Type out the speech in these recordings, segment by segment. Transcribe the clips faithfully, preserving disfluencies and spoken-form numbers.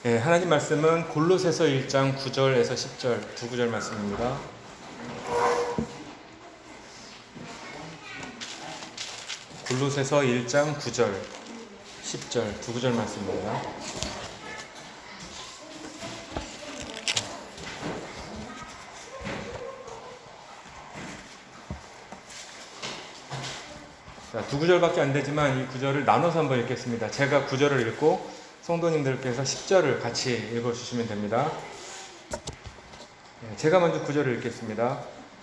네, 하나님 말씀은 골로새서 일 장 구 절에서 십 절 두 구절 말씀입니다. 골로새서 일 장 구 절, 십 절 두 구절 말씀입니다. 자, 두 구절밖에 안 되지만 이 구절을 나눠서 한번 읽겠습니다. 제가 구 절을 읽고 성도님들께서 십 절을 같이 읽어주시면 됩니다. 제가 먼저 구 절을 읽겠습니다.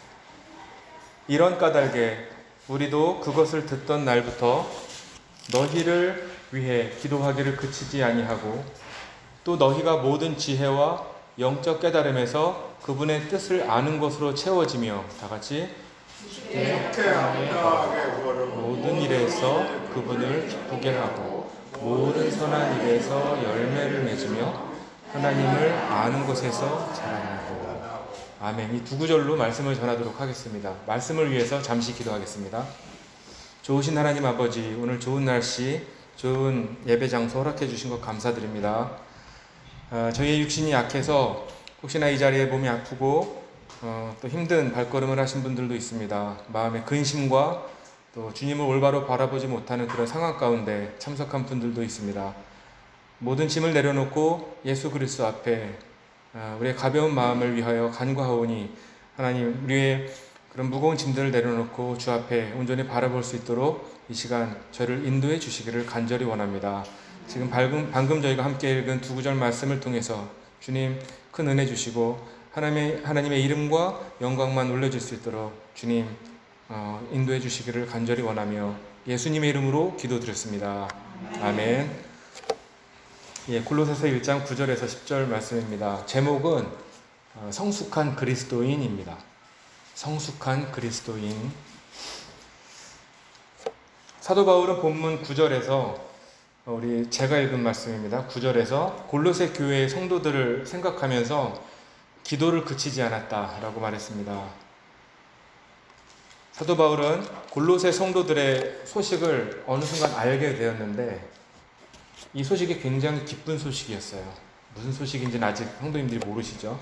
이런 까닭에 우리도 그것을 듣던 날부터 너희를 위해 기도하기를 그치지 아니하고 또 너희가 모든 지혜와 영적 깨달음에서 그분의 뜻을 아는 것으로 채워지며 다같이 모든 일에서 그분을 기쁘게 하고 모든 선한 일에서 열매를 맺으며 하나님을 아는 것에서 자라나고. 아멘. 이 두 구절로 말씀을 전하도록 하겠습니다. 말씀을 위해서 잠시 기도하겠습니다. 좋으신 하나님 아버지, 오늘 좋은 날씨, 좋은 예배 장소 허락해 주신 것 감사드립니다. 어, 저희의 육신이 약해서 혹시나 이 자리에 몸이 아프고 어, 또 힘든 발걸음을 하신 분들도 있습니다. 마음의 근심과 또 주님을 올바로 바라보지 못하는 그런 상황 가운데 참석한 분들도 있습니다. 모든 짐을 내려놓고 예수 그리스도 앞에 우리의 가벼운 마음을 위하여 간구하오니 하나님, 우리의 그런 무거운 짐들을 내려놓고 주 앞에 온전히 바라볼 수 있도록 이 시간 저를 인도해 주시기를 간절히 원합니다. 지금 방금, 방금 저희가 함께 읽은 두 구절 말씀을 통해서 주님 큰 은혜 주시고 하나님의, 하나님의 이름과 영광만 올려질 수 있도록 주님 어, 인도해 주시기를 간절히 원하며 예수님의 이름으로 기도드렸습니다. 아멘. 예, 골로새서 일 장 구 절에서 십 절 말씀입니다. 제목은 어, 성숙한 그리스도인입니다. 성숙한 그리스도인. 사도 바울은 본문 구 절에서 어, 우리 제가 읽은 말씀입니다. 구 절에서 골로새 교회의 성도들을 생각하면서 기도를 그치지 않았다라고 말했습니다. 사도 바울은 골로새 성도들의 소식을 어느 순간 알게 되었는데 이 소식이 굉장히 기쁜 소식이었어요. 무슨 소식인지는 아직 성도님들이 모르시죠?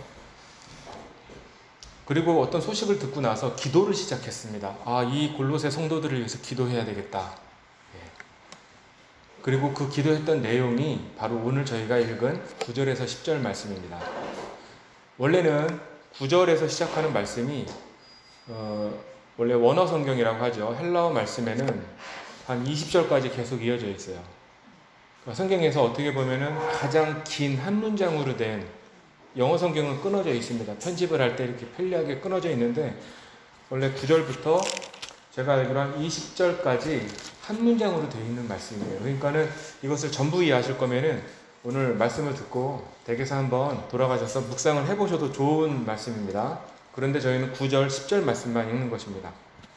그리고 어떤 소식을 듣고 나서 기도를 시작했습니다. 아, 이 골로새 성도들을 위해서 기도해야 되겠다. 예. 그리고 그 기도했던 내용이 바로 오늘 저희가 읽은 구 절에서 십 절 말씀입니다. 원래는 구 절에서 시작하는 말씀이 어, 원래 원어 성경이라고 하죠. 헬라어 말씀에는 한 이십 절까지 계속 이어져 있어요. 성경에서 어떻게 보면은 가장 긴 한 문장으로 된 영어 성경은 끊어져 있습니다. 편집을 할 때 이렇게 편리하게 끊어져 있는데 원래 구 절부터 제가 알기로 한 이십 절까지 한 문장으로 되어 있는 말씀이에요. 그러니까는 이것을 전부 이해하실 거면은 오늘 말씀을 듣고 댁에서 한번 돌아가셔서 묵상을 해보셔도 좋은 말씀입니다. 그런데 저희는 구 절, 십 절 말씀만 읽는 것입니다.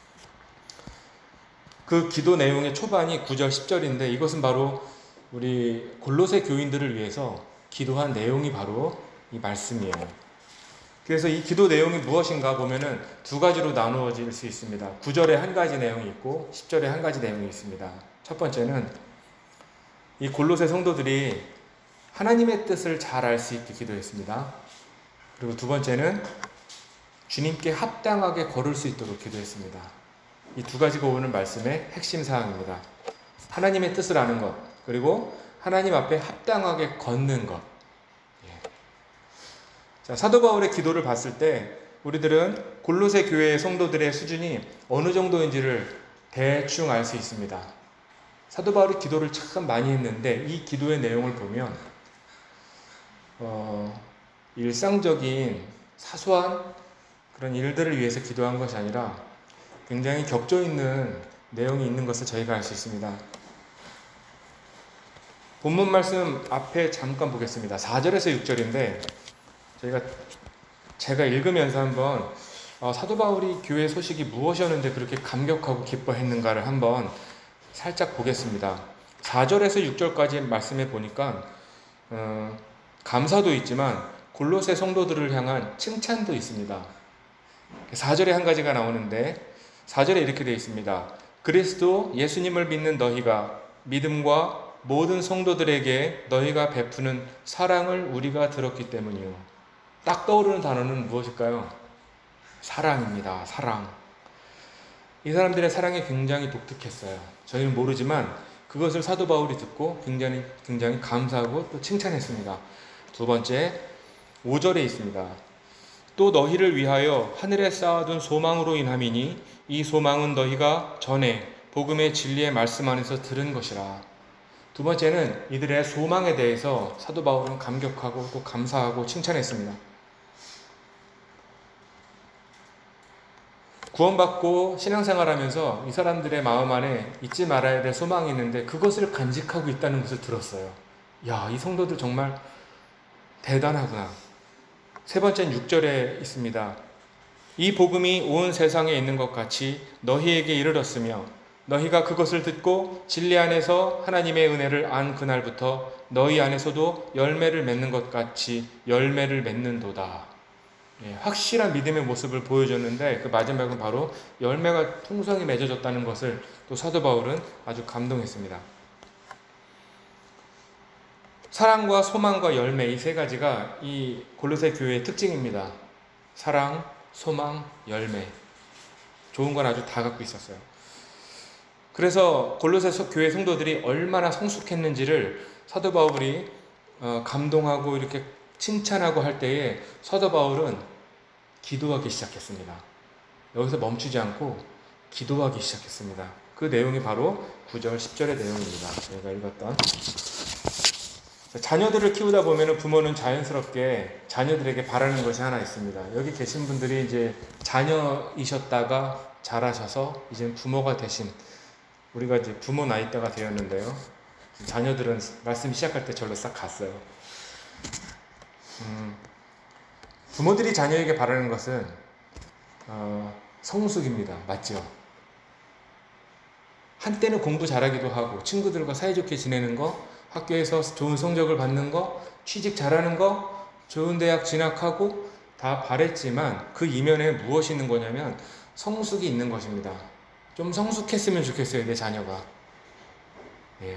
그 기도 내용의 초반이 구 절, 십 절인데 이것은 바로 우리 골로새 교인들을 위해서 기도한 내용이 바로 이 말씀이에요. 그래서 이 기도 내용이 무엇인가 보면은 두 가지로 나누어질 수 있습니다. 구 절에 한 가지 내용이 있고 십 절에 한 가지 내용이 있습니다. 첫 번째는 이 골로새 성도들이 하나님의 뜻을 잘 알 수 있게 기도했습니다. 그리고 두 번째는 주님께 합당하게 걸을 수 있도록 기도했습니다. 이 두 가지가 오늘 말씀의 핵심 사항입니다. 하나님의 뜻을 아는 것, 그리고 하나님 앞에 합당하게 걷는 것. 예. 자, 사도 바울의 기도를 봤을 때 우리들은 골로새 교회의 성도들의 수준이 어느 정도인지를 대충 알 수 있습니다. 사도 바울이 기도를 참 많이 했는데 이 기도의 내용을 보면 어, 일상적인 사소한 그런 일들을 위해서 기도한 것이 아니라 굉장히 격조 있는 내용이 있는 것을 저희가 알 수 있습니다. 본문 말씀 앞에 잠깐 보겠습니다. 사 절에서 육 절인데 저희가 제가 읽으면서 한번 어, 사도 바울이 교회 소식이 무엇이었는데 그렇게 감격하고 기뻐했는가를 한번 살짝 보겠습니다. 사 절에서 육 절까지 말씀해 보니까 어, 감사도 있지만 골로새 성도들을 향한 칭찬도 있습니다. 사 절에 한 가지가 나오는데 사 절에 이렇게 되어 있습니다. 그리스도 예수님을 믿는 너희가 믿음과 모든 성도들에게 너희가 베푸는 사랑을 우리가 들었기 때문이요. 딱 떠오르는 단어는 무엇일까요? 사랑입니다. 사랑. 이 사람들의 사랑이 굉장히 독특했어요. 저희는 모르지만 그것을 사도 바울이 듣고 굉장히 굉장히 감사하고 또 칭찬했습니다. 두 번째, 오 절에 있습니다. 또 너희를 위하여 하늘에 쌓아둔 소망으로 인함이니 이 소망은 너희가 전에 복음의 진리의 말씀 안에서 들은 것이라. 두 번째는 이들의 소망에 대해서 사도 바울은 감격하고 또 감사하고 칭찬했습니다. 구원받고 신앙생활하면서 이 사람들의 마음 안에 잊지 말아야 될 소망이 있는데 그것을 간직하고 있다는 것을 들었어요. 야, 이 성도들 정말 대단하구나. 세 번째는 육 절에 있습니다. 이 복음이 온 세상에 있는 것 같이 너희에게 이르렀으며 너희가 그것을 듣고 진리 안에서 하나님의 은혜를 안 그날부터 너희 안에서도 열매를 맺는 것 같이 열매를 맺는도다. 예, 확실한 믿음의 모습을 보여줬는데 그 마지막은 바로 열매가 풍성히 맺어졌다는 것을 또 사도 바울은 아주 감동했습니다. 사랑과 소망과 열매, 이 세 가지가 이 골로새 교회의 특징입니다. 사랑, 소망, 열매. 좋은 건 아주 다 갖고 있었어요. 그래서 골로새 교회 성도들이 얼마나 성숙했는지를 사도 바울이 감동하고 이렇게 칭찬하고 할 때에 사도 바울은 기도하기 시작했습니다. 여기서 멈추지 않고 기도하기 시작했습니다. 그 내용이 바로 구 절, 십 절의 내용입니다. 저희가 읽었던. 자녀들을 키우다 보면 부모는 자연스럽게 자녀들에게 바라는 것이 하나 있습니다. 여기 계신 분들이 이제 자녀이셨다가 자라셔서 이제 부모가 되신, 우리가 이제 부모 나이대가 되었는데요. 자녀들은 말씀 시작할 때 절로 싹 갔어요. 음, 부모들이 자녀에게 바라는 것은 어, 성숙입니다. 맞죠? 한때는 공부 잘하기도 하고 친구들과 사이좋게 지내는 거, 학교에서 좋은 성적을 받는 거, 취직 잘하는 거, 좋은 대학 진학하고 다 바랬지만 그 이면에 무엇이 있는 거냐면 성숙이 있는 것입니다. 좀 성숙했으면 좋겠어요, 내 자녀가. 예.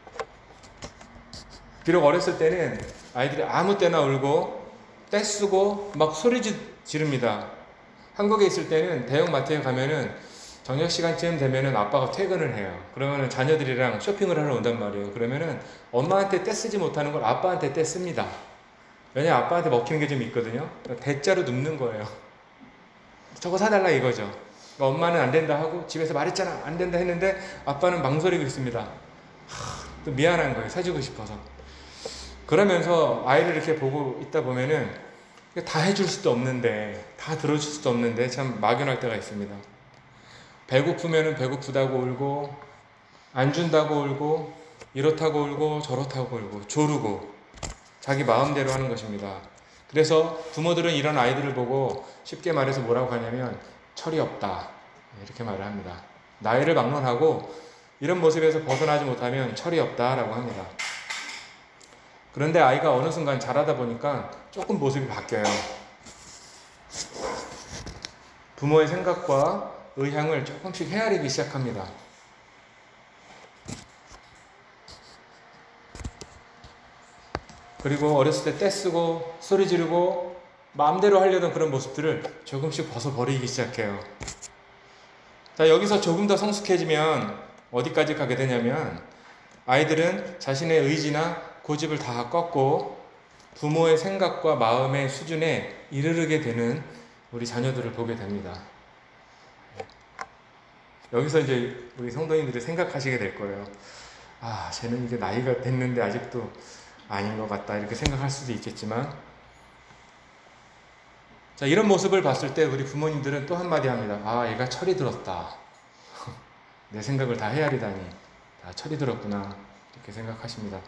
비록 어렸을 때는 아이들이 아무 때나 울고 떼쓰고 막 소리 지릅니다. 한국에 있을 때는 대형마트에 가면은 저녁 시간쯤 되면은 아빠가 퇴근을 해요. 그러면은 자녀들이랑 쇼핑을 하러 온단 말이에요. 그러면은 엄마한테 떼쓰지 못하는 걸 아빠한테 떼씁니다. 왜냐면 아빠한테 먹히는 게 좀 있거든요. 대자로 눕는 거예요. 저거 사달라 이거죠. 그러니까 엄마는 안 된다 하고 집에서 말했잖아 안 된다 했는데 아빠는 망설이고 있습니다. 하, 또 미안한 거예요. 사주고 싶어서. 그러면서 아이를 이렇게 보고 있다 보면은 다 해줄 수도 없는데, 다 들어줄 수도 없는데 참 막연할 때가 있습니다. 배고프면은 배고프다고 울고, 안 준다고 울고, 이렇다고 울고, 저렇다고 울고, 조르고, 자기 마음대로 하는 것입니다. 그래서 부모들은 이런 아이들을 보고 쉽게 말해서 뭐라고 하냐면 철이 없다, 이렇게 말을 합니다. 나이를 막론하고 이런 모습에서 벗어나지 못하면 철이 없다라고 합니다. 그런데 아이가 어느 순간 자라다 보니까 조금 모습이 바뀌어요. 부모의 생각과 의향을 조금씩 헤아리기 시작합니다. 그리고 어렸을 때 떼쓰고 소리 지르고 마음대로 하려던 그런 모습들을 조금씩 벗어버리기 시작해요. 자, 여기서 조금 더 성숙해지면 어디까지 가게 되냐면 아이들은 자신의 의지나 고집을 다 꺾고 부모의 생각과 마음의 수준에 이르르게 되는 우리 자녀들을 보게 됩니다. 여기서 이제 우리 성도님들이 생각하시게 될 거예요. 아, 쟤는 이제 나이가 됐는데 아직도 아닌 것 같다, 이렇게 생각할 수도 있겠지만, 자, 이런 모습을 봤을 때 우리 부모님들은 또 한마디 합니다. 아, 얘가 철이 들었다. 내 생각을 다 헤아리다니 다 철이 들었구나, 이렇게 생각하십니다.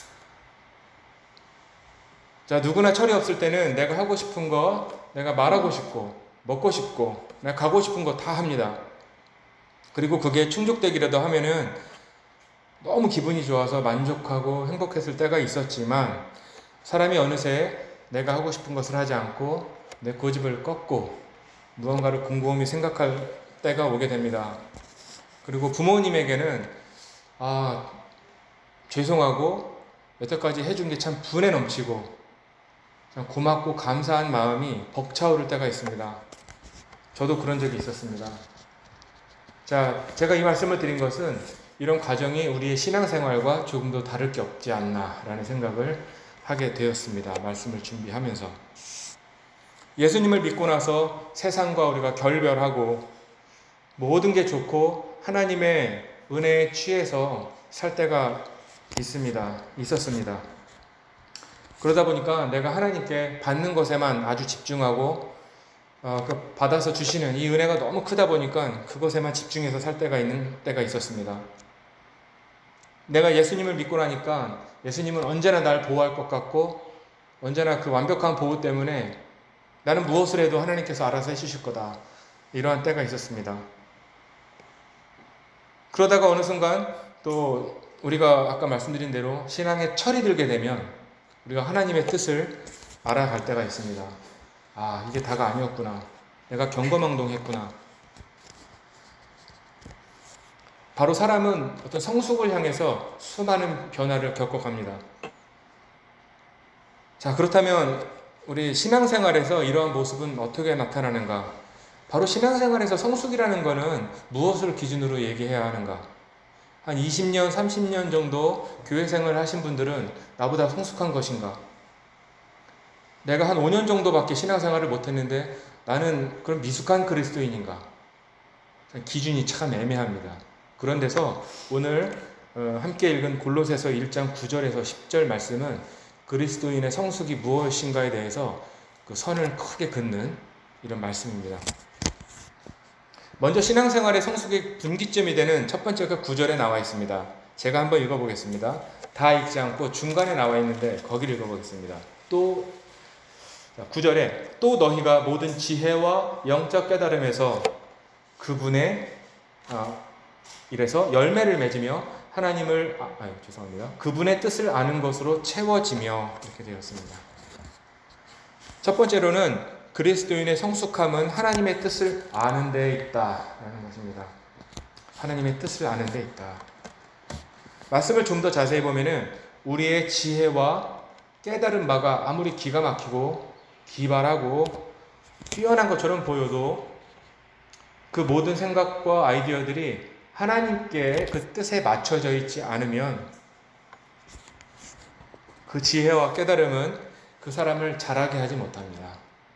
자, 누구나 철이 없을 때는 내가 하고 싶은 거, 내가 말하고 싶고 먹고 싶고 내가 가고 싶은 거 다 합니다. 그리고 그게 충족되기라도 하면은 너무 기분이 좋아서 만족하고 행복했을 때가 있었지만, 사람이 어느새 내가 하고 싶은 것을 하지 않고 내 고집을 꺾고 무언가를 곰곰이 생각할 때가 오게 됩니다. 그리고 부모님에게는 아, 죄송하고 여태까지 해준 게 참 분에 넘치고 참 고맙고 감사한 마음이 벅차오를 때가 있습니다. 저도 그런 적이 있었습니다. 자, 제가 이 말씀을 드린 것은 이런 과정이 우리의 신앙생활과 조금도 다를 게 없지 않나라는 생각을 하게 되었습니다. 말씀을 준비하면서. 예수님을 믿고 나서 세상과 우리가 결별하고 모든 게 좋고 하나님의 은혜에 취해서 살 때가 있습니다. 있었습니다. 그러다 보니까 내가 하나님께 받는 것에만 아주 집중하고 어, 그 받아서 주시는 이 은혜가 너무 크다 보니까 그것에만 집중해서 살 때가 있는 때가 있었습니다. 내가 예수님을 믿고 나니까 예수님은 언제나 날 보호할 것 같고 언제나 그 완벽한 보호 때문에 나는 무엇을 해도 하나님께서 알아서 해주실 거다. 이러한 때가 있었습니다. 그러다가 어느 순간 또 우리가 아까 말씀드린 대로 신앙에 철이 들게 되면 우리가 하나님의 뜻을 알아갈 때가 있습니다. 아, 이게 다가 아니었구나. 내가 경거망동했구나. 바로 사람은 어떤 성숙을 향해서 수많은 변화를 겪어갑니다. 자, 그렇다면 우리 신앙생활에서 이러한 모습은 어떻게 나타나는가? 바로 신앙생활에서 성숙이라는 것은 무엇을 기준으로 얘기해야 하는가? 한 이십 년, 삼십 년 정도 교회 생활을 하신 분들은 나보다 성숙한 것인가? 내가 한 오 년 정도밖에 신앙생활을 못했는데 나는 그런 미숙한 그리스도인인가? 기준이 참 애매합니다. 그런 데서 오늘 함께 읽은 골로새서 일 장 구 절에서 십 절 말씀은 그리스도인의 성숙이 무엇인가에 대해서 그 선을 크게 긋는 이런 말씀입니다. 먼저 신앙생활의 성숙의 분기점이 되는 첫 번째가 구 절에 나와 있습니다. 제가 한번 읽어보겠습니다. 다 읽지 않고 중간에 나와 있는데 거기를 읽어보겠습니다. 또 구 절에 또 너희가 모든 지혜와 영적 깨달음에서 그분의 아, 이래서 열매를 맺으며 하나님을 아, 아유, 죄송합니다. 그분의 뜻을 아는 것으로 채워지며 이렇게 되었습니다. 첫 번째로는 그리스도인의 성숙함은 하나님의 뜻을 아는 데 있다라는 것입니다. 하나님의 뜻을 아는 데 있다. 말씀을 좀 더 자세히 보면은 우리의 지혜와 깨달은 바가 아무리 기가 막히고 기발하고 뛰어난 것처럼 보여도 그 모든 생각과 아이디어들이 하나님께 그 뜻에 맞춰져 있지 않으면 그 지혜와 깨달음은 그 사람을 자라게 하지 못합니다.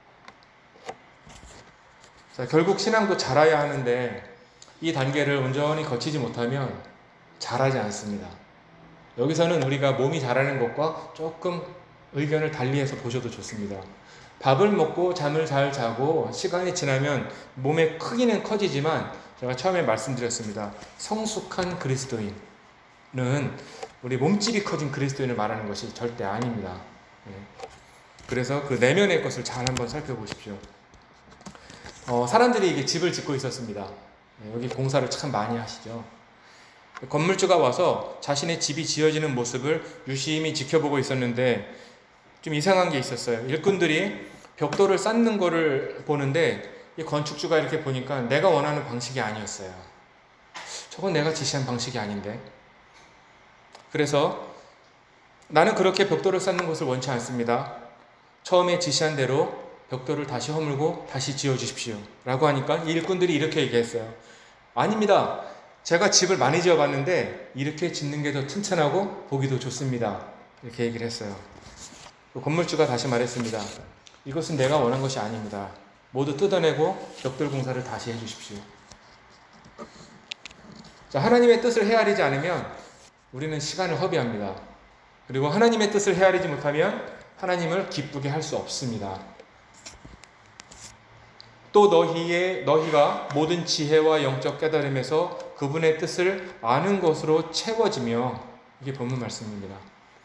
자, 결국 신앙도 자라야 하는데 이 단계를 온전히 거치지 못하면 자라지 않습니다. 여기서는 우리가 몸이 자라는 것과 조금 의견을 달리해서 보셔도 좋습니다. 밥을 먹고 잠을 잘 자고 시간이 지나면 몸의 크기는 커지지만 제가 처음에 말씀드렸습니다. 성숙한 그리스도인은 우리 몸집이 커진 그리스도인을 말하는 것이 절대 아닙니다. 그래서 그 내면의 것을 잘 한번 살펴보십시오. 어, 사람들이 이게 집을 짓고 있었습니다. 여기 공사를 참 많이 하시죠. 건물주가 와서 자신의 집이 지어지는 모습을 유심히 지켜보고 있었는데 좀 이상한 게 있었어요. 일꾼들이 벽돌을 쌓는 거를 보는데 이 건축주가 이렇게 보니까 내가 원하는 방식이 아니었어요. 저건 내가 지시한 방식이 아닌데. 그래서 나는 그렇게 벽돌을 쌓는 것을 원치 않습니다. 처음에 지시한 대로 벽돌을 다시 허물고 다시 지어주십시오 라고 하니까 이 일꾼들이 이렇게 얘기했어요. 아닙니다. 제가 집을 많이 지어봤는데 이렇게 짓는 게 더 튼튼하고 보기도 좋습니다. 이렇게 얘기를 했어요. 건물주가 다시 말했습니다. 이것은 내가 원한 것이 아닙니다. 모두 뜯어내고 벽돌 공사를 다시 해주십시오. 자, 하나님의 뜻을 헤아리지 않으면 우리는 시간을 허비합니다. 그리고 하나님의 뜻을 헤아리지 못하면 하나님을 기쁘게 할 수 없습니다. 또 너희의 너희가 모든 지혜와 영적 깨달음에서 그분의 뜻을 아는 것으로 채워지며 이게 본문 말씀입니다.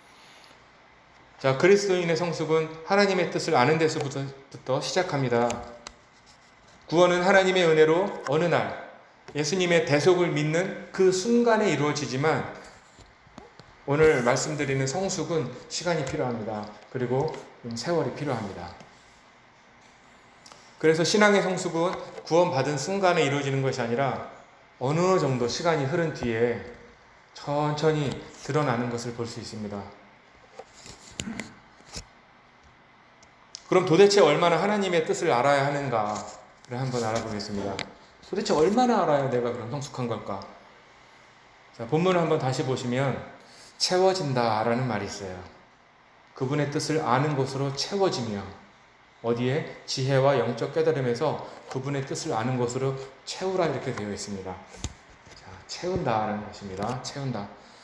자, 그리스도인의 성숙은 하나님의 뜻을 아는 데서부터 시작합니다. 구원은 하나님의 은혜로 어느 날 예수님의 대속을 믿는 그 순간에 이루어지지만 오늘 말씀드리는 성숙은 시간이 필요합니다. 그리고 세월이 필요합니다. 그래서 신앙의 성숙은 구원받은 순간에 이루어지는 것이 아니라 어느 정도 시간이 흐른 뒤에 천천히 드러나는 것을 볼 수 있습니다. 그럼 도대체 얼마나 하나님의 뜻을 알아야 하는가를 한번 알아보겠습니다. 도대체 얼마나 알아야 내가 그럼 성숙한 걸까? 자, 본문을 한번 다시 보시면 채워진다라는 말이 있어요. 그분의 뜻을 아는 것으로 채워지며, 어디에? 지혜와 영적 깨달음에서 그분의 뜻을 아는 것으로 채우라 이렇게 되어 있습니다. 자, 채운다라는 것입니다. 채운다.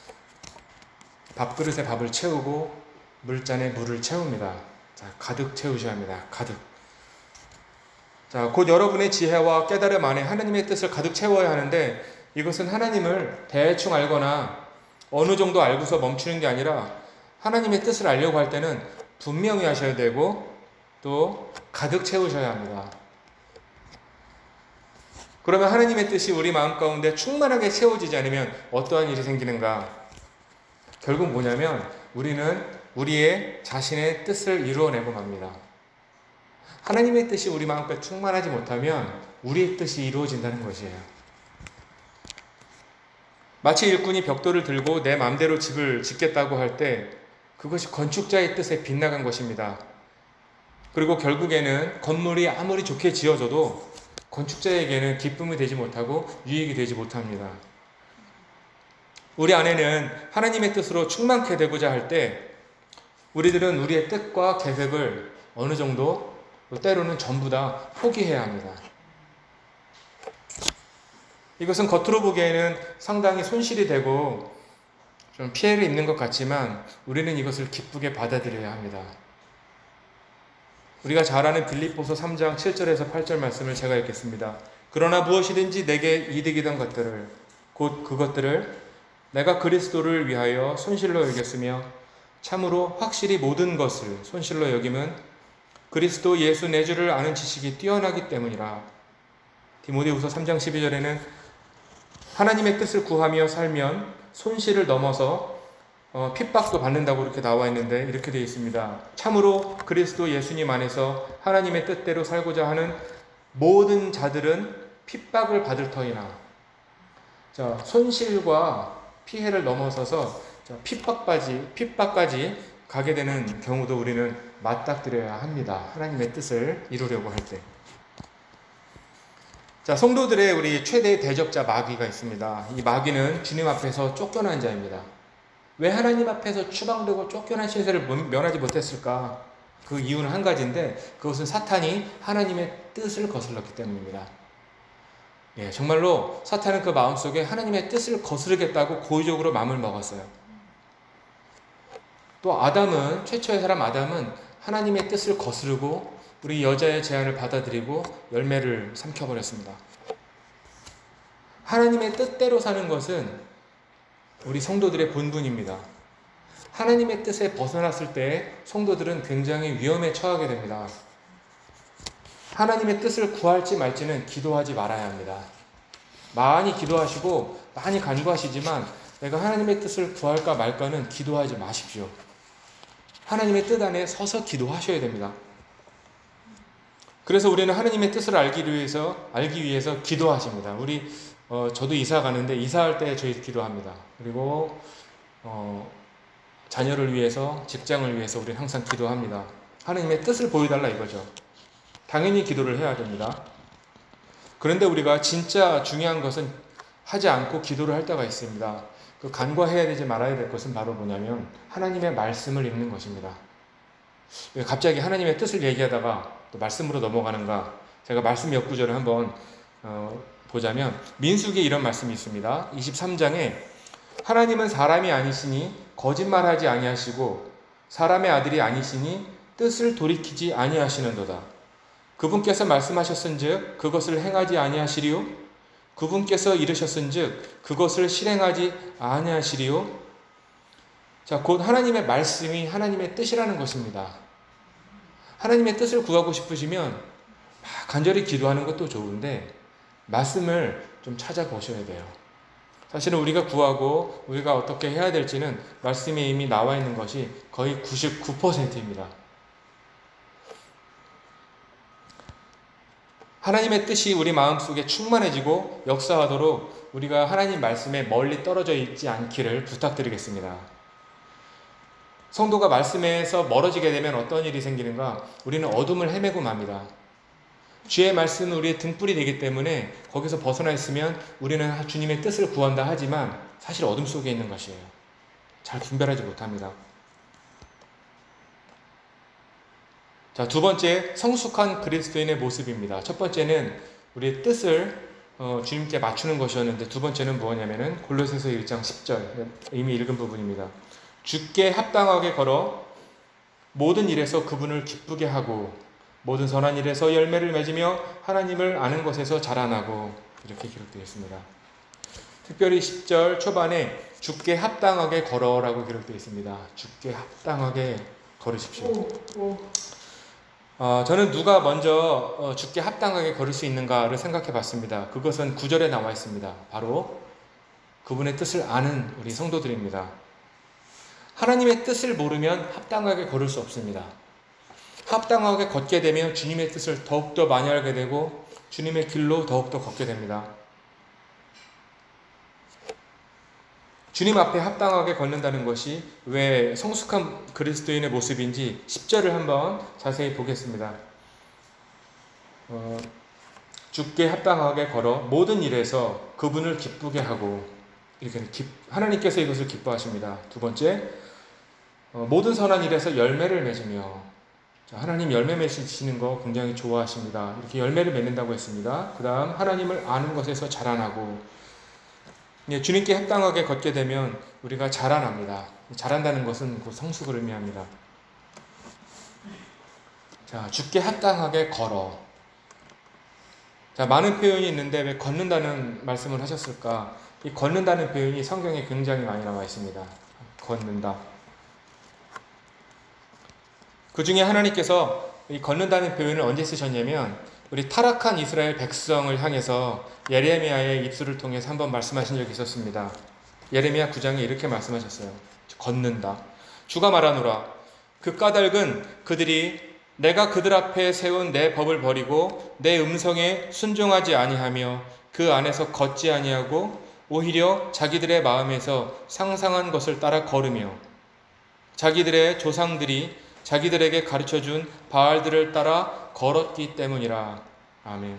밥그릇에 밥을 채우고 물잔에 물을 채웁니다. 자, 가득 채우셔야 합니다. 가득. 자, 곧 여러분의 지혜와 깨달음 안에 하나님의 뜻을 가득 채워야 하는데, 이것은 하나님을 대충 알거나 어느 정도 알고서 멈추는 게 아니라 하나님의 뜻을 알려고 할 때는 분명히 하셔야 되고 또 가득 채우셔야 합니다. 그러면 하나님의 뜻이 우리 마음 가운데 충만하게 채워지지 않으면 어떠한 일이 생기는가? 결국 뭐냐면 우리는 우리의 자신의 뜻을 이루어내고 맙니다. 하나님의 뜻이 우리 마음까지 충만하지 못하면 우리의 뜻이 이루어진다는 것이에요. 마치 일꾼이 벽돌을 들고 내 마음대로 집을 짓겠다고 할 때 그것이 건축자의 뜻에 빗나간 것입니다. 그리고 결국에는 건물이 아무리 좋게 지어져도 건축자에게는 기쁨이 되지 못하고 유익이 되지 못합니다. 우리 안에는 하나님의 뜻으로 충만케 되고자 할 때 우리들은 우리의 뜻과 계획을 어느 정도, 때로는 전부 다 포기해야 합니다. 이것은 겉으로 보기에는 상당히 손실이 되고 좀 피해를 입는 것 같지만 우리는 이것을 기쁘게 받아들여야 합니다. 우리가 잘 아는 빌립보서 삼 장 칠 절에서 팔 절 말씀을 제가 읽겠습니다. 그러나 무엇이든지 내게 이득이던 것들을, 곧 그것들을 내가 그리스도를 위하여 손실로 여겼으며 참으로 확실히 모든 것을 손실로 여김은 그리스도 예수 내 주를 아는 지식이 뛰어나기 때문이라. 디모데후서 삼 장 십이 절에는 하나님의 뜻을 구하며 살면 손실을 넘어서 어, 핍박도 받는다고 이렇게 나와 있는데 이렇게 되어 있습니다. 참으로 그리스도 예수님 안에서 하나님의 뜻대로 살고자 하는 모든 자들은 핍박을 받을 터이나. 자, 손실과 피해를 넘어서서 자, 핍박까지, 핍박까지 가게 되는 경우도 우리는 맞닥뜨려야 합니다. 하나님의 뜻을 이루려고 할 때. 자, 성도들의 우리 최대 대적자 마귀가 있습니다. 이 마귀는 주님 앞에서 쫓겨난 자입니다. 왜 하나님 앞에서 추방되고 쫓겨난 신세를 면하지 못했을까? 그 이유는 한 가지인데 그것은 사탄이 하나님의 뜻을 거슬렀기 때문입니다. 예, 정말로 사탄은 그 마음속에 하나님의 뜻을 거스르겠다고 고의적으로 마음을 먹었어요. 또 아담은, 최초의 사람 아담은 하나님의 뜻을 거스르고 우리 여자의 제안을 받아들이고 열매를 삼켜버렸습니다. 하나님의 뜻대로 사는 것은 우리 성도들의 본분입니다. 하나님의 뜻에 벗어났을 때 성도들은 굉장히 위험에 처하게 됩니다. 하나님의 뜻을 구할지 말지는 기도하지 말아야 합니다. 많이 기도하시고 많이 간구하시지만 내가 하나님의 뜻을 구할까 말까는 기도하지 마십시오. 하나님의 뜻 안에 서서 기도하셔야 됩니다. 그래서 우리는 하나님의 뜻을 알기 위해서 알기 위해서 기도하십니다. 우리 어, 저도 이사 가는데 이사할 때 저희 기도합니다. 그리고 어, 자녀를 위해서, 직장을 위해서 우리는 항상 기도합니다. 하나님의 뜻을 보여달라 이거죠. 당연히 기도를 해야 됩니다. 그런데 우리가 진짜 중요한 것은 하지 않고 기도를 할 때가 있습니다. 그 간과해야 되지 말아야 될 것은 바로 뭐냐면 하나님의 말씀을 읽는 것입니다. 왜 갑자기 하나님의 뜻을 얘기하다가 또 말씀으로 넘어가는가? 제가 말씀 몇 구절을 한번 어, 보자면 민수기에 이런 말씀이 있습니다. 이십삼 장에 하나님은 사람이 아니시니 거짓말하지 아니하시고 사람의 아들이 아니시니 뜻을 돌이키지 아니하시는도다. 그분께서 말씀하셨은즉 그것을 행하지 아니하시리요? 그분께서 이르셨은즉 그것을 실행하지 아니하시리요? 자, 곧 하나님의 말씀이 하나님의 뜻이라는 것입니다. 하나님의 뜻을 구하고 싶으시면 간절히 기도하는 것도 좋은데 말씀을 좀 찾아보셔야 돼요. 사실은 우리가 구하고 우리가 어떻게 해야 될지는 말씀에 이미 나와 있는 것이 거의 구십구 퍼센트입니다. 하나님의 뜻이 우리 마음속에 충만해지고 역사하도록 우리가 하나님 말씀에 멀리 떨어져 있지 않기를 부탁드리겠습니다. 성도가 말씀에서 멀어지게 되면 어떤 일이 생기는가? 우리는 어둠을 헤매고 맙니다. 주의 말씀은 우리의 등불이 되기 때문에 거기서 벗어나 있으면 우리는 주님의 뜻을 구한다 하지만 사실 어둠 속에 있는 것이에요. 잘 분별하지 못합니다. 자, 두 번째, 성숙한 그리스도인의 모습입니다. 첫 번째는 우리의 뜻을 어, 주님께 맞추는 것이었는데, 두 번째는 뭐냐면은 골로새서 일 장 십 절, 이미 읽은 부분입니다. 주께 합당하게 걸어 모든 일에서 그분을 기쁘게 하고 모든 선한 일에서 열매를 맺으며 하나님을 아는 것에서 자라나고, 이렇게 기록되어 있습니다. 특별히 십 절 초반에 주께 합당하게 걸어라고 기록되어 있습니다. 주께 합당하게 걸으십시오. 어, 저는 누가 먼저 어, 주께 합당하게 걸을 수 있는가를 생각해 봤습니다. 그것은 구 절에 나와 있습니다. 바로 그분의 뜻을 아는 우리 성도들입니다. 하나님의 뜻을 모르면 합당하게 걸을 수 없습니다. 합당하게 걷게 되면 주님의 뜻을 더욱더 많이 알게 되고 주님의 길로 더욱더 걷게 됩니다. 주님 앞에 합당하게 걷는다는 것이 왜 성숙한 그리스도인의 모습인지 십 절을 한번 자세히 보겠습니다. 어, 주께 합당하게 걸어 모든 일에서 그분을 기쁘게 하고, 이렇게 기, 하나님께서 이것을 기뻐하십니다. 두 번째, 어, 모든 선한 일에서 열매를 맺으며, 자, 하나님 열매 맺으시는 거 굉장히 좋아하십니다. 이렇게 열매를 맺는다고 했습니다. 그 다음 하나님을 아는 것에서 자라나고, 예, 주님께 합당하게 걷게 되면 우리가 자라납니다. 자란다는 것은 곧 성숙을 의미합니다. 자, 주께 합당하게 걸어. 자, 많은 표현이 있는데 왜 걷는다는 말씀을 하셨을까? 이 걷는다는 표현이 성경에 굉장히 많이 나와 있습니다. 걷는다. 그 중에 하나님께서 이 걷는다는 표현을 언제 쓰셨냐면 우리 타락한 이스라엘 백성을 향해서 예레미야의 입술을 통해서 한번 말씀하신 적이 있었습니다. 예레미야 구 장에 이렇게 말씀하셨어요. 걷는다. 주가 말하노라. 그 까닭은 그들이 내가 그들 앞에 세운 내 법을 버리고 내 음성에 순종하지 아니하며 그 안에서 걷지 아니하고 오히려 자기들의 마음에서 상상한 것을 따라 걸으며 자기들의 조상들이 자기들에게 가르쳐준 바알들을 따라 걸었기 때문이라. 아멘.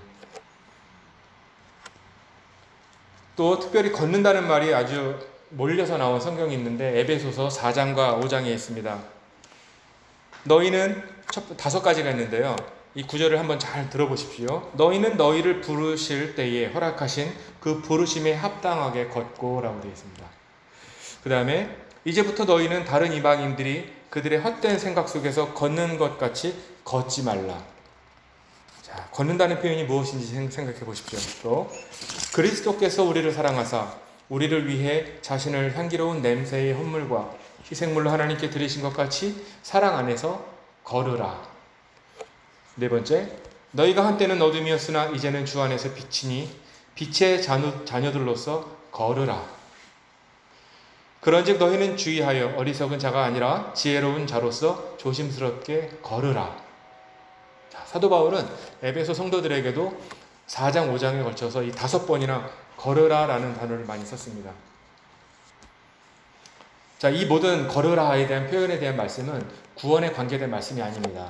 또 특별히 걷는다는 말이 아주 몰려서 나온 성경이 있는데 에베소서 사 장과 오 장에 있습니다. 너희는 첫, 다섯 가지가 있는데요. 이 구절을 한번 잘 들어보십시오. 너희는 너희를 부르실 때에 허락하신 그 부르심에 합당하게 걷고 라고 되어 있습니다. 그 다음에 이제부터 너희는 다른 이방인들이 그들의 헛된 생각 속에서 걷는 것 같이 걷지 말라. 자, 걷는다는 표현이 무엇인지 생각해 보십시오. 또 그리스도께서 우리를 사랑하사 우리를 위해 자신을 향기로운 냄새의 헌물과 희생물로 하나님께 드리신 것 같이 사랑 안에서 걸으라. 네 번째, 너희가 한때는 어둠이었으나 이제는 주 안에서 빛이니 빛의 자녀, 자녀들로서 걸으라. 그런즉 너희는 주의하여 어리석은 자가 아니라 지혜로운 자로서 조심스럽게 걸으라. 자, 사도 바울은 에베소 성도들에게도 사 장 오 장에 걸쳐서 이 다섯 번이나 걸으라 라는 단어를 많이 썼습니다. 자, 이 모든 걸으라에 대한 표현에 대한 말씀은 구원에 관계된 말씀이 아닙니다.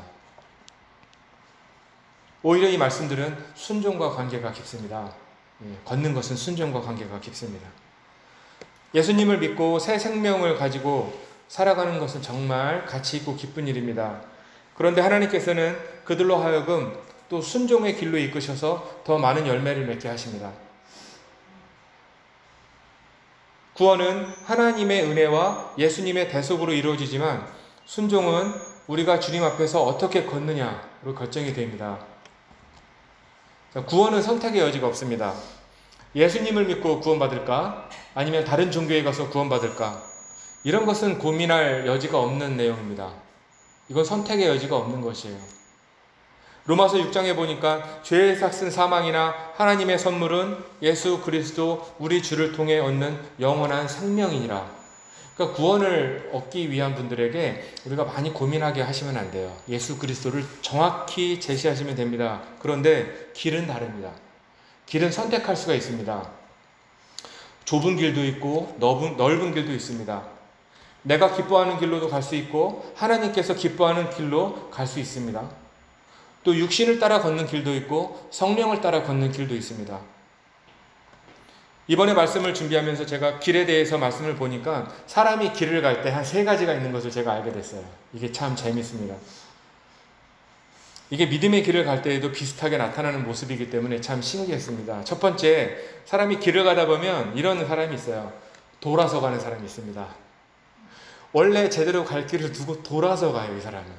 오히려 이 말씀들은 순종과 관계가 깊습니다. 예, 걷는 것은 순종과 관계가 깊습니다. 예수님을 믿고 새 생명을 가지고 살아가는 것은 정말 가치 있고 기쁜 일입니다. 그런데 하나님께서는 그들로 하여금 또 순종의 길로 이끄셔서 더 많은 열매를 맺게 하십니다. 구원은 하나님의 은혜와 예수님의 대속으로 이루어지지만 순종은 우리가 주님 앞에서 어떻게 걷느냐로 결정이 됩니다. 구원은 선택의 여지가 없습니다. 예수님을 믿고 구원받을까? 아니면 다른 종교에 가서 구원받을까? 이런 것은 고민할 여지가 없는 내용입니다. 이건 선택의 여지가 없는 것이에요. 로마서 육 장에 보니까 죄의 삭슨 사망이나 하나님의 선물은 예수 그리스도 우리 주를 통해 얻는 영원한 생명이니라. 그러니까 구원을 얻기 위한 분들에게 우리가 많이 고민하게 하시면 안 돼요. 예수 그리스도를 정확히 제시하시면 됩니다. 그런데 길은 다릅니다. 길은 선택할 수가 있습니다. 좁은 길도 있고 넓은, 넓은 길도 있습니다. 내가 기뻐하는 길로도 갈 수 있고 하나님께서 기뻐하는 길로 갈 수 있습니다. 또 육신을 따라 걷는 길도 있고 성령을 따라 걷는 길도 있습니다. 이번에 말씀을 준비하면서 제가 길에 대해서 말씀을 보니까 사람이 길을 갈 때 한 세 가지가 있는 것을 제가 알게 됐어요. 이게 참 재밌습니다. 이게 믿음의 길을 갈 때에도 비슷하게 나타나는 모습이기 때문에 참 신기했습니다. 첫 번째, 사람이 길을 가다 보면 이런 사람이 있어요. 돌아서 가는 사람이 있습니다. 원래 제대로 갈 길을 두고 돌아서 가요, 이 사람은.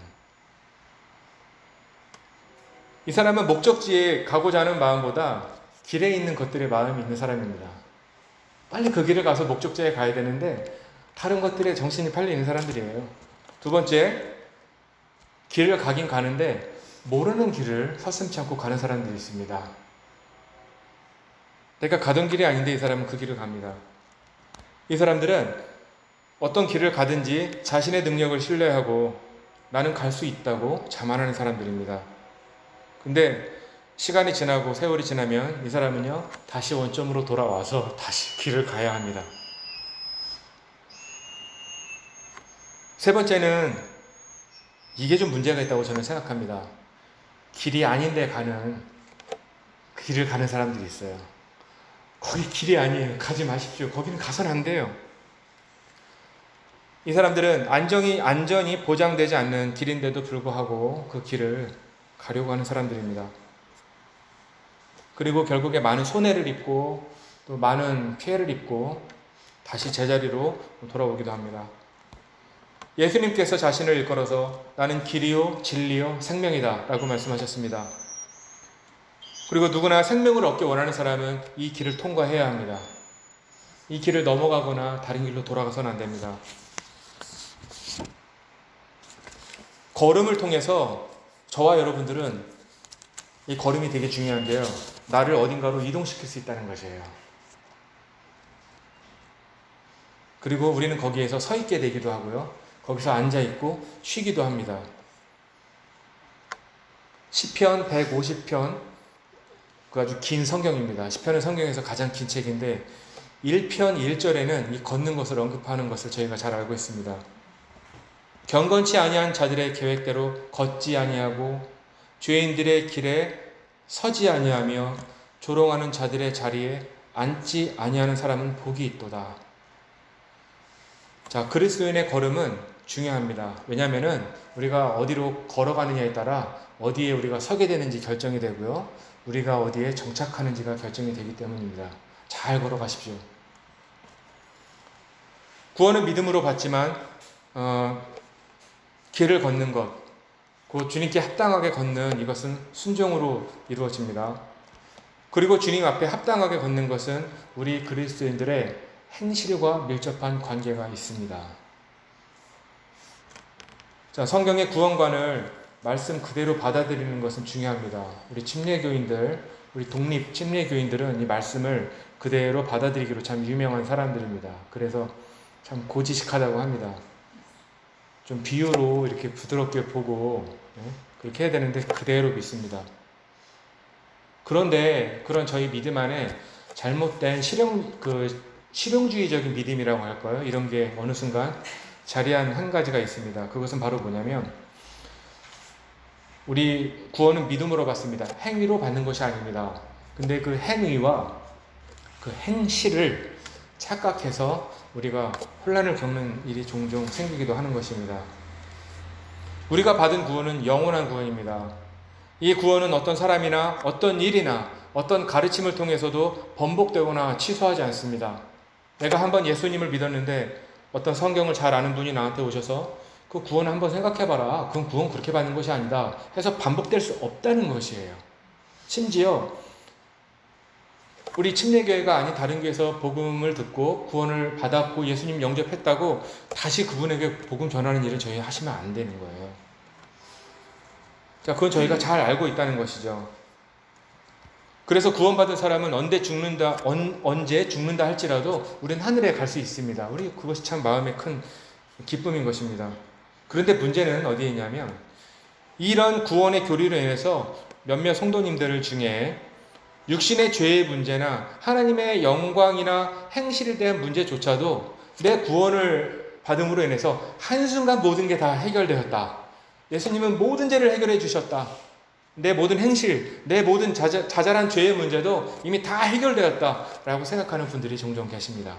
이 사람은 목적지에 가고자 하는 마음보다 길에 있는 것들의 마음이 있는 사람입니다. 빨리 그 길을 가서 목적지에 가야 되는데 다른 것들에 정신이 팔리는 사람들이에요. 두 번째, 길을 가긴 가는데 모르는 길을 서슴지 않고 가는 사람들이 있습니다. 내가 가던 길이 아닌데 이 사람은 그 길을 갑니다. 이 사람들은 어떤 길을 가든지 자신의 능력을 신뢰하고 나는 갈 수 있다고 자만하는 사람들입니다. 근데 시간이 지나고 세월이 지나면 이 사람은요, 다시 원점으로 돌아와서 다시 길을 가야 합니다. 세 번째는 이게 좀 문제가 있다고 저는 생각합니다. 길이 아닌데 가는, 길을 가는 사람들이 있어요. 거기 길이 아니에요. 가지 마십시오. 거기는 가서는 안 돼요. 이 사람들은 안정이, 안전이 보장되지 않는 길인데도 불구하고 그 길을 가려고 하는 사람들입니다. 그리고 결국에 많은 손해를 입고 또 많은 피해를 입고 다시 제자리로 돌아오기도 합니다. 예수님께서 자신을 일컬어서 나는 길이요 진리요 생명이다 라고 말씀하셨습니다. 그리고 누구나 생명을 얻기 원하는 사람은 이 길을 통과해야 합니다. 이 길을 넘어가거나 다른 길로 돌아가서는 안 됩니다. 걸음을 통해서 저와 여러분들은 이 걸음이 되게 중요한데요. 나를 어딘가로 이동시킬 수 있다는 것이에요. 그리고 우리는 거기에서 서 있게 되기도 하고요. 거기서 앉아있고 쉬기도 합니다. 시편 백오십 편, 그 아주 긴 성경입니다. 시편은 성경에서 가장 긴 책인데 일 편 일 절에는 이 걷는 것을 언급하는 것을 저희가 잘 알고 있습니다. 경건치 아니한 자들의 계획대로 걷지 아니하고 죄인들의 길에 서지 아니하며 조롱하는 자들의 자리에 앉지 아니하는 사람은 복이 있도다. 자, 그리스도인의 걸음은 중요합니다. 왜냐하면 우리가 어디로 걸어가느냐에 따라 어디에 우리가 서게 되는지 결정이 되고요. 우리가 어디에 정착하는지가 결정이 되기 때문입니다. 잘 걸어가십시오. 구원은 믿음으로 받지만 어, 길을 걷는 것, 곧 주님께 합당하게 걷는 이것은 순종으로 이루어집니다. 그리고 주님 앞에 합당하게 걷는 것은 우리 그리스도인들의 행실과 밀접한 관계가 있습니다. 자, 성경의 구원관을 말씀 그대로 받아들이는 것은 중요합니다. 우리 침례교인들, 우리 독립 침례교인들은 이 말씀을 그대로 받아들이기로 참 유명한 사람들입니다. 그래서 참 고지식하다고 합니다. 좀 비유로 이렇게 부드럽게 보고 네? 그렇게 해야 되는데 그대로 믿습니다. 그런데 그런 저희 믿음 안에 잘못된 실용, 그 실용주의적인 믿음이라고 할까요? 이런 게 어느 순간 자리한 한 가지가 있습니다. 그것은 바로 뭐냐면 우리 구원은 믿음으로 받습니다. 행위로 받는 것이 아닙니다. 근데 그 행위와 그 행실을 착각해서 우리가 혼란을 겪는 일이 종종 생기기도 하는 것입니다. 우리가 받은 구원은 영원한 구원입니다. 이 구원은 어떤 사람이나 어떤 일이나 어떤 가르침을 통해서도 번복되거나 취소하지 않습니다. 내가 한번 예수님을 믿었는데 어떤 성경을 잘 아는 분이 나한테 오셔서 그 구원 한번 생각해봐라. 그건 구원 그렇게 받는 것이 아니다. 해서 반복될 수 없다는 것이에요. 심지어 우리 침례교회가 아닌 다른 교회에서 복음을 듣고 구원을 받았고 예수님 영접했다고 다시 그분에게 복음 전하는 일을 저희 하시면 안 되는 거예요. 자, 그건 저희가 잘 알고 있다는 것이죠. 그래서 구원받은 사람은 언제 죽는다, 언, 언제 죽는다 할지라도 우리는 하늘에 갈 수 있습니다. 우리 그것이 참 마음의 큰 기쁨인 것입니다. 그런데 문제는 어디에 있냐면 이런 구원의 교리로 인해서 몇몇 성도님들 중에 육신의 죄의 문제나 하나님의 영광이나 행실에 대한 문제조차도 내 구원을 받음으로 인해서 한순간 모든 게 다 해결되었다. 예수님은 모든 죄를 해결해 주셨다. 내 모든 행실, 내 모든 자자, 자잘한 죄의 문제도 이미 다 해결되었다라고 생각하는 분들이 종종 계십니다.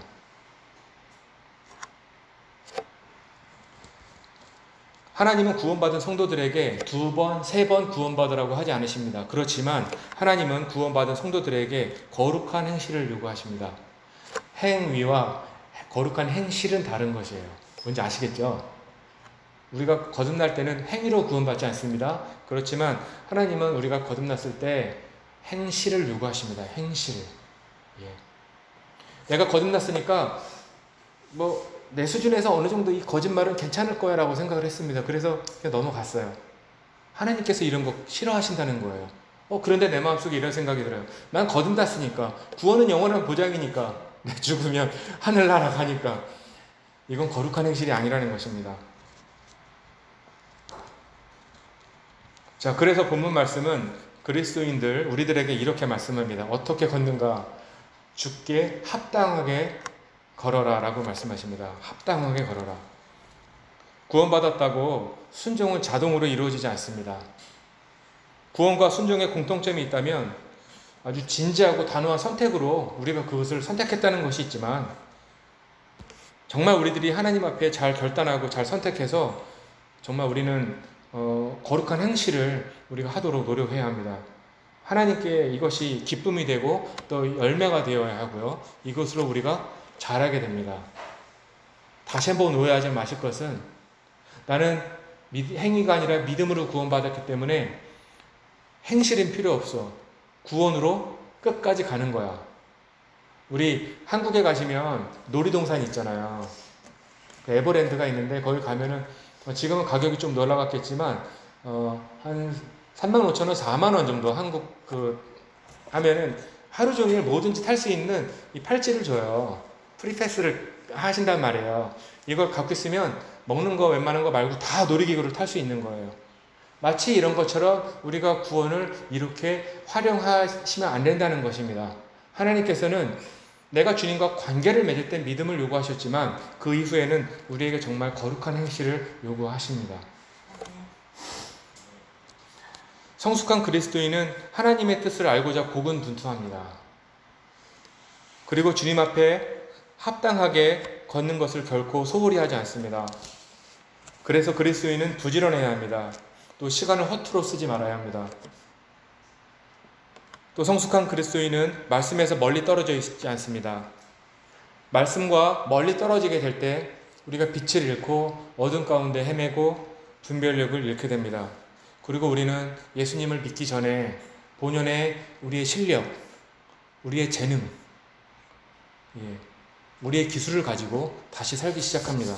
하나님은 구원받은 성도들에게 두 번, 세 번 구원받으라고 하지 않으십니다. 그렇지만 하나님은 구원받은 성도들에게 거룩한 행실을 요구하십니다. 행위와 거룩한 행실은 다른 것이에요. 뭔지 아시겠죠? 우리가 거듭날 때는 행위로 구원받지 않습니다. 그렇지만 하나님은 우리가 거듭났을 때 행실을 요구하십니다. 행실을. 예. 내가 거듭났으니까 뭐 내 수준에서 어느 정도 이 거짓말은 괜찮을 거야 라고 생각을 했습니다. 그래서 그냥 넘어갔어요. 하나님께서 이런 거 싫어하신다는 거예요. 어, 그런데 내 마음속에 이런 생각이 들어요. 난 거듭났으니까, 구원은 영원한 보장이니까, 내 죽으면 하늘나라 가니까, 이건 거룩한 행실이 아니라는 것입니다. 자, 그래서 본문 말씀은 그리스도인들, 우리들에게 이렇게 말씀합니다. 어떻게 걷는가? 주께 합당하게 걸어라 라고 말씀하십니다. 합당하게 걸어라. 구원받았다고 순종은 자동으로 이루어지지 않습니다. 구원과 순종에 공통점이 있다면 아주 진지하고 단호한 선택으로 우리가 그것을 선택했다는 것이 있지만, 정말 우리들이 하나님 앞에 잘 결단하고 잘 선택해서 정말 우리는 어, 거룩한 행실을 우리가 하도록 노력해야 합니다. 하나님께 이것이 기쁨이 되고 또 열매가 되어야 하고요. 이것으로 우리가 잘하게 됩니다. 다시 한번 오해하지 마실 것은, 나는 행위가 아니라 믿음으로 구원받았기 때문에 행실은 필요 없어. 구원으로 끝까지 가는 거야. 우리 한국에 가시면 놀이동산 있잖아요. 에버랜드가 있는데 거기 가면은 지금은 가격이 좀 올라갔겠지만 어, 한 삼만 오천 원, 사만 원 정도 한국 그 하면은 하루 종일 뭐든지 탈 수 있는 이 팔찌를 줘요. 프리패스를 하신단 말이에요. 이걸 갖고 있으면 먹는 거 웬만한 거 말고 다 놀이기구를 탈 수 있는 거예요. 마치 이런 것처럼 우리가 구원을 이렇게 활용하시면 안 된다는 것입니다. 하나님께서는 내가 주님과 관계를 맺을 때 믿음을 요구하셨지만 그 이후에는 우리에게 정말 거룩한 행실을 요구하십니다. 성숙한 그리스도인은 하나님의 뜻을 알고자 고군분투합니다. 그리고 주님 앞에 합당하게 걷는 것을 결코 소홀히 하지 않습니다. 그래서 그리스도인은 부지런해야 합니다. 또 시간을 허투루 쓰지 말아야 합니다. 또 성숙한 그리스도인은 말씀에서 멀리 떨어져 있지 않습니다. 말씀과 멀리 떨어지게 될 때 우리가 빛을 잃고 어둠 가운데 헤매고 분별력을 잃게 됩니다. 그리고 우리는 예수님을 믿기 전에 본연의 우리의 실력, 우리의 재능, 예, 우리의 기술을 가지고 다시 살기 시작합니다.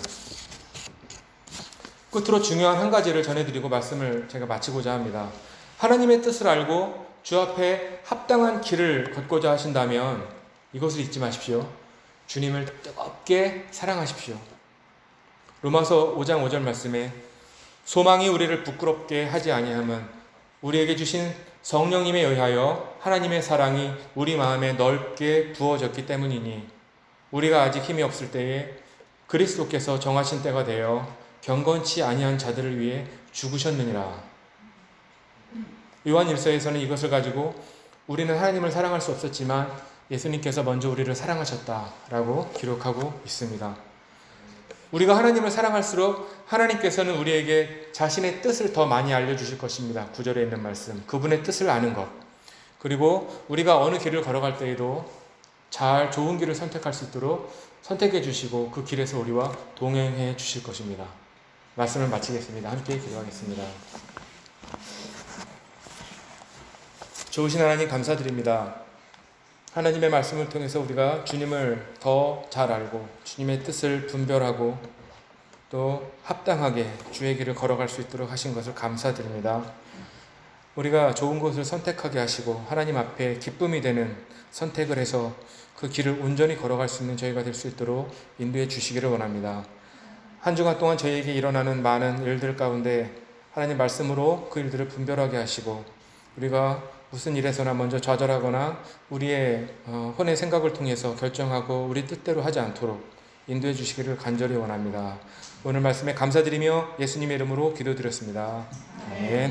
끝으로 중요한 한 가지를 전해드리고 말씀을 제가 마치고자 합니다. 하나님의 뜻을 알고 주 앞에 합당한 길을 걷고자 하신다면 이것을 잊지 마십시오. 주님을 뜨겁게 사랑하십시오. 로마서 오 장 오 절 말씀에 소망이 우리를 부끄럽게 하지 아니하면 우리에게 주신 성령님에 의하여 하나님의 사랑이 우리 마음에 넓게 부어졌기 때문이니 우리가 아직 힘이 없을 때에 그리스도께서 정하신 때가 되어 경건치 아니한 자들을 위해 죽으셨느니라. 요한 일서에서는 이것을 가지고 우리는 하나님을 사랑할 수 없었지만 예수님께서 먼저 우리를 사랑하셨다라고 기록하고 있습니다. 우리가 하나님을 사랑할수록 하나님께서는 우리에게 자신의 뜻을 더 많이 알려주실 것입니다. 구 절에 있는 말씀, 그분의 뜻을 아는 것. 그리고 우리가 어느 길을 걸어갈 때에도 잘 좋은 길을 선택할 수 있도록 선택해 주시고 그 길에서 우리와 동행해 주실 것입니다. 말씀을 마치겠습니다. 함께 기도하겠습니다. 좋으신 하나님 감사드립니다. 하나님의 말씀을 통해서 우리가 주님을 더 잘 알고 주님의 뜻을 분별하고 또 합당하게 주의 길을 걸어갈 수 있도록 하신 것을 감사드립니다. 우리가 좋은 것을 선택하게 하시고 하나님 앞에 기쁨이 되는 선택을 해서 그 길을 온전히 걸어갈 수 있는 저희가 될 수 있도록 인도해 주시기를 원합니다. 한 주간 동안 저희에게 일어나는 많은 일들 가운데 하나님 말씀으로 그 일들을 분별하게 하시고 우리가 무슨 일에서나 먼저 좌절하거나 우리의 어, 혼의 생각을 통해서 결정하고 우리 뜻대로 하지 않도록 인도해 주시기를 간절히 원합니다. 오늘 말씀에 감사드리며 예수님의 이름으로 기도드렸습니다. 아멘.